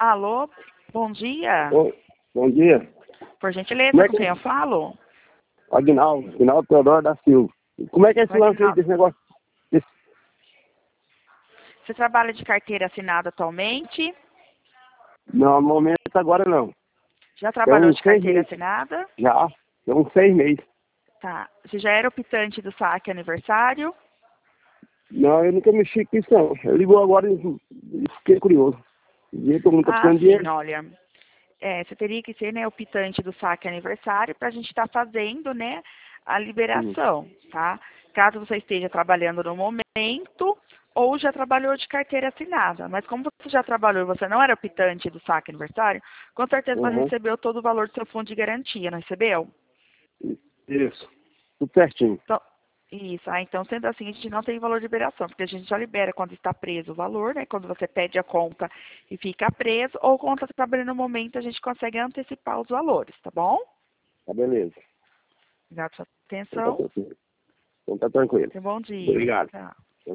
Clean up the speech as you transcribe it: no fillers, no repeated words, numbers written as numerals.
Alô, bom dia. Oi, bom dia. Por gentileza, Como é com quem eu falo? Aguinaldo Teodoro da Silva. Como é que é esse lance aí desse negócio? Você trabalha de carteira assinada atualmente? Não, no momento agora não. Já Tem trabalhou uns de 6 carteira meses. assinada? Já, tem uns 6 meses. Tá. Você já era optante do saque aniversário? Não, eu nunca mexi com isso não. Eu ligou agora e fiquei curioso. E todo mundo tá Ah, precisando de sim, dinheiro. olha. Você teria que ser, né, optante do saque aniversário para a gente estar fazendo, né, a Hum. liberação, tá? Caso você esteja trabalhando no momento ou já trabalhou de carteira assinada. Mas como você já trabalhou e você não era optante do saque aniversário, com certeza você Uhum. recebeu todo o valor do seu fundo de garantia, não recebeu? Isso. Tudo certinho. Então, isso. Então, sendo assim, a gente não tem valor de liberação, porque a gente só libera quando está preso o valor, né? Quando você pede a conta e fica preso, ou quando está trabalhando no momento, a gente consegue antecipar os valores, tá bom? Tá beleza. Obrigada pela sua Então tá atenção. tranquilo. Então tá tranquilo. Tenha um bom dia. Obrigado. Tchau.